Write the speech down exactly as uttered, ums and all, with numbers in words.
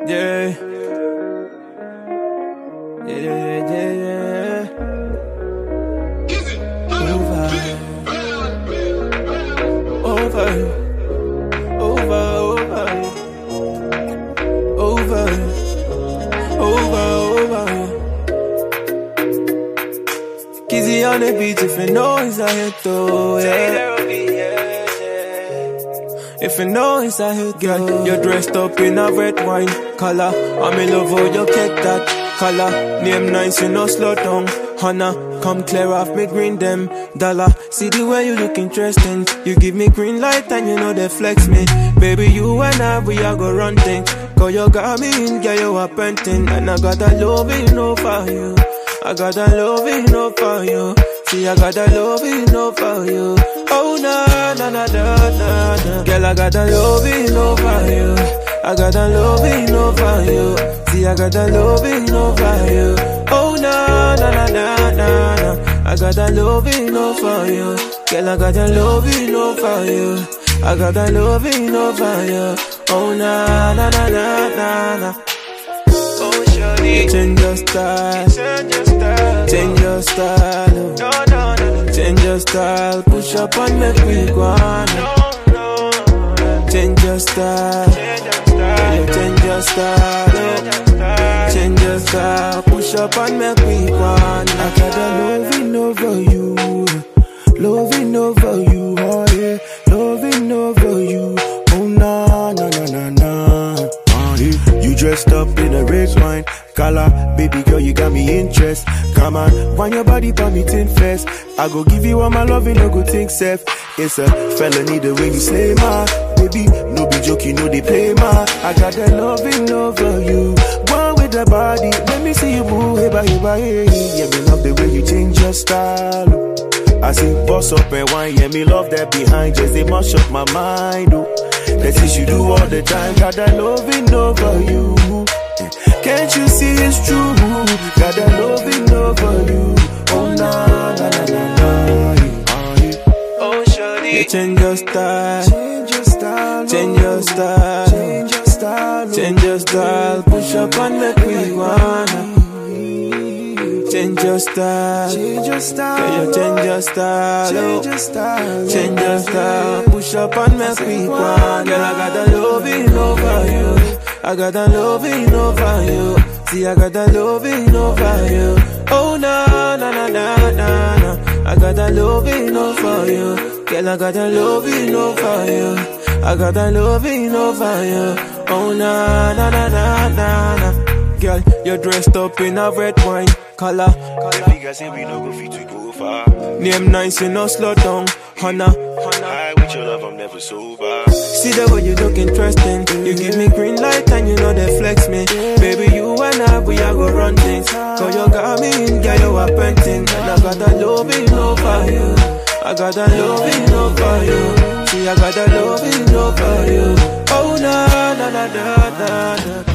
Yeah. Yeah, yeah, yeah, yeah. Over. Over. Over, over. Over. Over, over. Kizzy on the beat if you know it's a hit though, yeah. If you know it's a hit, girl, you're dressed up in a red wine color. I'm in love how you get that color. Name nice, you know slow down. Hannah, come clear off me green them dollar. See the way you look interesting. You give me green light and you know they flex me. Baby, you and I, we are go run things. Cause you got me in, girl, you are painting. And I got a loving over you. I got a loving over you. See, I got a loving over you. Oh, na, na, na, na, na, na. Girl, I got a loving over you. I got a loving over you. See, I got a loving over you. Oh, na, na, na, na, na, na. I got a loving over you. Girl, I got a loving over you. I got a loving over you. Oh, na, na, na, na, na, na. Oh, shawty, change your style. Change your style. Change your style. No, no, no. Change your style. Push up and make me go on. No, no. Change your style. Change your style. Change your style. Change your style. Push up and make me go on. I got a loving over you. Loving over you. Oh yeah. Loving over you. Oh na na na na na. You dressed up in a red wine color, baby girl, you got me interest. Come on, wind your body for me tin fest. I go give you all my loving, no go think safe. It's a felony the way you slay my baby. No be joke, you know they play my. I got that loving over you. One with the body, let me see you move. Hey, bye, bye, hey. Yeah, me love the way you change your style. I see boss up and wine, yeah, me love that behind. Just they mash up my mind, oh. That's what you do all the time. Got that loving over you. Can't you see it's true? Got that loving over you. Oh na na na na na. Oh shawty, change your style. Change your style. Change your style. Change your style. Change your style. Push up and make me wanna. Change your style. Change your style. Yeah, you change your style. Change your style. Change your style. Push up and make me wanna. Girl, I got a loving over you. I got a loving over you. See, I got a loving over you. Oh, na, na, na, na, na, na. I got a loving over you. Girl, I got a loving over you. I got a loving over you. Oh, na, na, na, na, na, na. Girl, you're dressed up in a red wine color. Niggas say we no go fit to go far. Name nice, you know slow down. Hannah, High with your love, I'm never sober. see the way you look interesting. You give me green light and you know they flex me. Baby, you and I, we are go run things. Cause you got me in, girl, you are painting. And I got a loving over you. I got a loving over you. See, I got a loving over you. Oh, na, na, na, na, na, na.